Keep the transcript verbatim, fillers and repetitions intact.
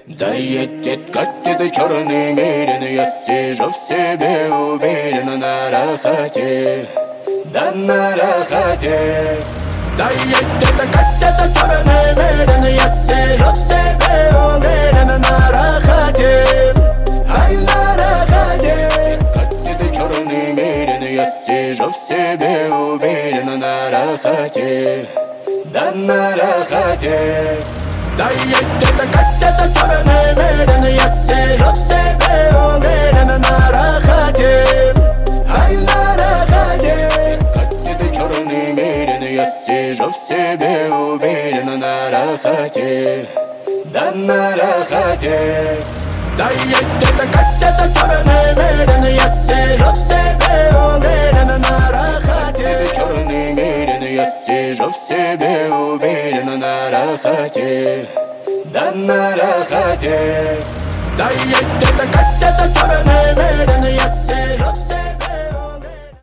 Да едет, катит черный мерин, я сижу в себе уверенно на рахате, да на рахате. Да едет, катит черный мерин, я сижу в себе уверенно на рахате, ай на рахате. Катит черный мерин, я сижу в себе уверенно на рахате, да на рахате. Да едет, катит черный мерин, я сижу в себе уверенно на рахате, ай на рахате. Катит черный мерин, я сижу в себе уверенно на рахате, да на рахате. Да едет, катит черный мерин, я сижу в себе уверенно на рахате. Черный мерин, я сижу в себе уверенно на рахате, да на рахате. Да едет, катит